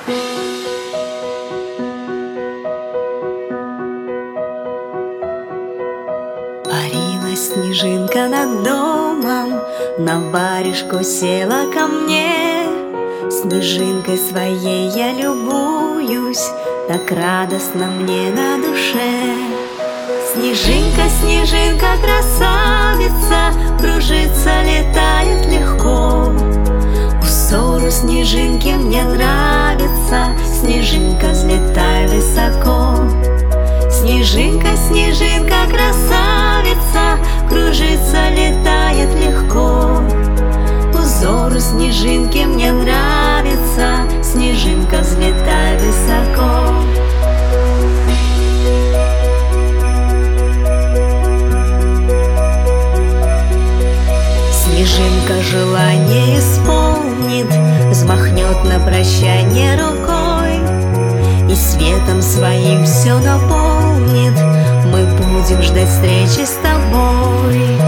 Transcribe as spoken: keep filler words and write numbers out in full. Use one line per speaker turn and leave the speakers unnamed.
Парилась снежинка над домом, на варежку села ко мне. Снежинкой своей я любуюсь, так радостно мне на душе. Снежинка, снежинка, красавица, кружится, летает легко. Узору снежинки мне нравится, снежинка, взлетай высоко. Снежинка, снежинка, красавица, кружится, летает легко. Узору снежинки мне нравится, снежинка, взлетай высоко. Снежинка желание исполнит, взмахнет на прощание рукой и светом своим все наполнит. Мы будем ждать встречи с тобой.